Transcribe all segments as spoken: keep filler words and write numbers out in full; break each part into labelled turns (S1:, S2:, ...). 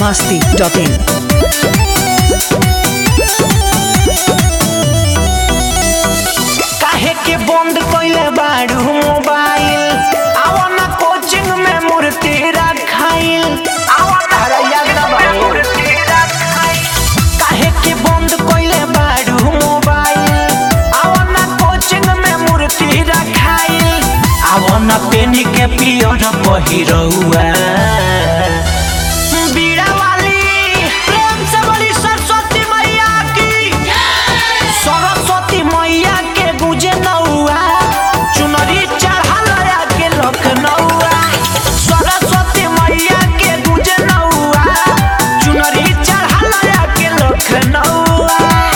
S1: masti dot in.
S2: काहे के बंद कइले बाड़ू मोबाइल आवना कोचिंग में मूर्ति रखाइल आवना याद में मूर्ति रखाइल काहे के बंद कइले बाड़ू मोबाइल आवना कोचिंग में मूर्ति रखाइल आवना पेन के पियर पहिरौआ बीड़ा वाली प्रेम से बोली सरस्वती मैया की सरस्वती मैया के गुजे नौआ चुनरी चढ़ालया के लखनऊआ सरस्वती मैया के गुजे नौआ चुनरी चढ़ालया के लखनऊआ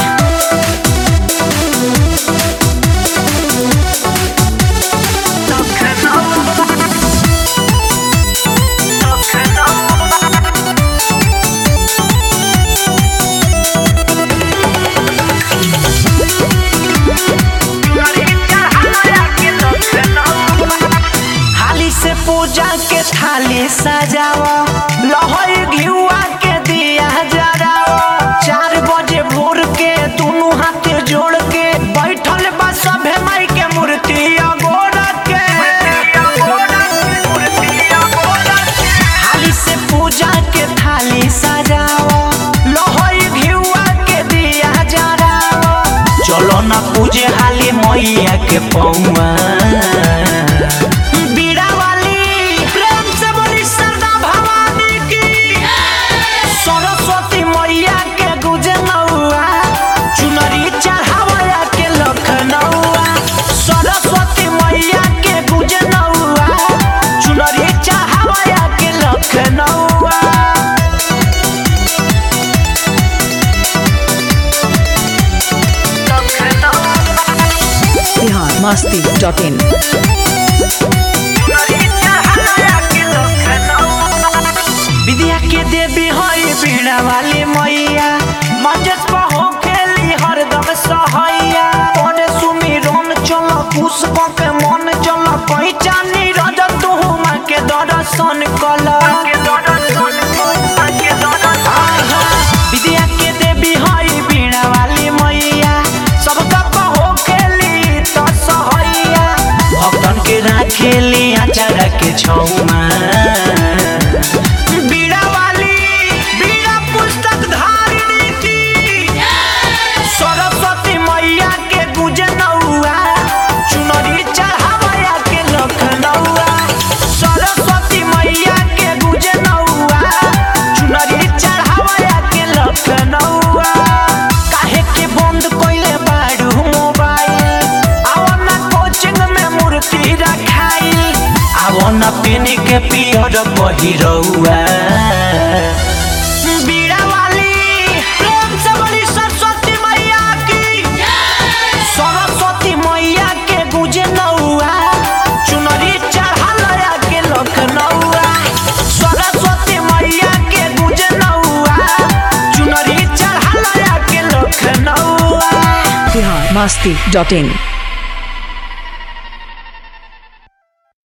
S2: पूजा के थाली सजावा लहरी घिउआ के दिया जरावा चार बजे भोर के दोनों हाथ जोड़ के बैठल बा सभे माई के मूर्ति अगोर के थाली से पूजा के थाली सजावा लहरी घिउआ के दिया जरावा चलो ना पूजे हाली मैया के पौआ
S1: masti dot in.
S2: विद्या के देवी हई बीड़ा वाली मैया मजस पर हो खेली हरदम सहैया ओने सुमिरन चल पुष्प के मन चल पहचानी रज तू माँ के दर्शन कल विद्या के देवी हई बीड़ा वाली मैया सबका हो खेली तो सहैया भक्तन के राखेली आचार के छौमा बीड़ा वाली बीड़ा पुस्तक धारिणी की सरस्वती मैया के गुजे नौआ चुनरी चढ़ावया के लखनऊआ सरस्वती मैया के गुजे नौआ चुनरी चढ़ावया के लखनऊआ काहे के बंद कइले बाड़ू मोबाइल आवना कोचिंग में मूर्ति रखाइल आवना पेन के पियर पहिरौआ बीड़ा वाली प्रेम से बोली सरस्वती मैया की सरस्वती मैया के गुजे नौआ चुनरी चढ़ालया के लखनऊआ सरस्वती मैया के गुजे नौआ चुनरी चढ़ालया के लखनऊआ
S1: masti dot in.